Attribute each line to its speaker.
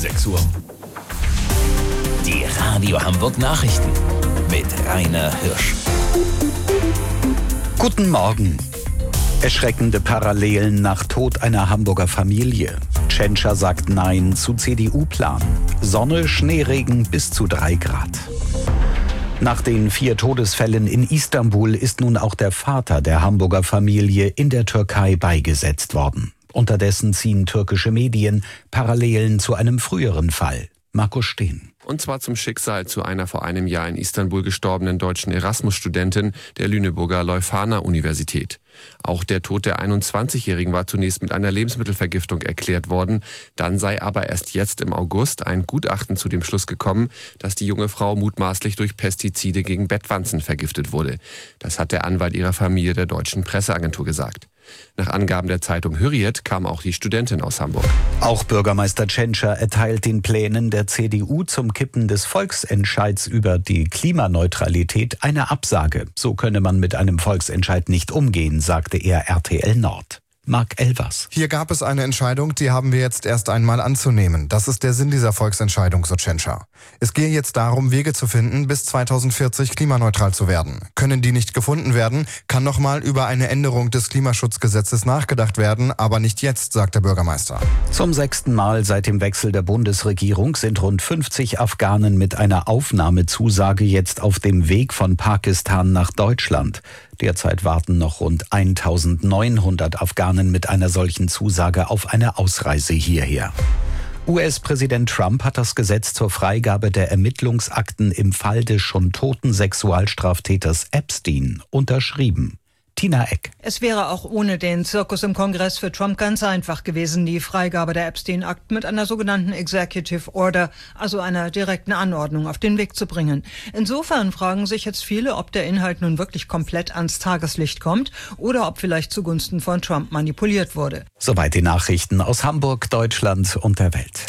Speaker 1: 6 Uhr. Die Radio Hamburg Nachrichten mit Rainer Hirsch.
Speaker 2: Guten Morgen. Erschreckende Parallelen nach Tod einer Hamburger Familie. Tschentscher sagt Nein zu CDU-Plan. Sonne, Schneeregen bis zu 3 Grad. Nach den 4 Todesfällen in Istanbul ist nun auch der Vater der Hamburger Familie in der Türkei beigesetzt worden. Unterdessen ziehen türkische Medien Parallelen zu einem früheren Fall. Markus Steen.
Speaker 3: Und zwar zum Schicksal zu einer vor einem Jahr in Istanbul gestorbenen deutschen Erasmus-Studentin der Lüneburger Leuphana-Universität. Auch der Tod der 21-Jährigen war zunächst mit einer Lebensmittelvergiftung erklärt worden. Dann sei aber erst jetzt im August ein Gutachten zu dem Schluss gekommen, dass die junge Frau mutmaßlich durch Pestizide gegen Bettwanzen vergiftet wurde. Das hat der Anwalt ihrer Familie der deutschen Presseagentur gesagt. Nach Angaben der Zeitung Hürriyet kam auch die Studentin aus Hamburg.
Speaker 2: Auch Bürgermeister Tschentscher erteilt den Plänen der CDU zum Kippen des Volksentscheids über die Klimaneutralität eine Absage. So könne man mit einem Volksentscheid nicht umgehen, sagte er RTL Nord. Marc Elvers.
Speaker 4: Hier gab es eine Entscheidung, die haben wir jetzt erst einmal anzunehmen. Das ist der Sinn dieser Volksentscheidung, so Tschentscher. Es gehe jetzt darum, Wege zu finden, bis 2040 klimaneutral zu werden. Können die nicht gefunden werden, kann nochmal über eine Änderung des Klimaschutzgesetzes nachgedacht werden, aber nicht jetzt, sagt der Bürgermeister.
Speaker 2: Zum 6. Mal seit dem Wechsel der Bundesregierung sind rund 50 Afghanen mit einer Aufnahmezusage jetzt auf dem Weg von Pakistan nach Deutschland. Derzeit warten noch rund 1900 Afghanen mit einer solchen Zusage auf eine Ausreise hierher. US-Präsident Trump hat das Gesetz zur Freigabe der Ermittlungsakten im Fall des schon toten Sexualstraftäters Epstein unterschrieben. Tina Eck.
Speaker 5: Es wäre auch ohne den Zirkus im Kongress für Trump ganz einfach gewesen, die Freigabe der Epstein-Akten mit einer sogenannten Executive Order, also einer direkten Anordnung, auf den Weg zu bringen. Insofern fragen sich jetzt viele, ob der Inhalt nun wirklich komplett ans Tageslicht kommt oder ob vielleicht zugunsten von Trump manipuliert wurde.
Speaker 2: Soweit die Nachrichten aus Hamburg, Deutschland und der Welt.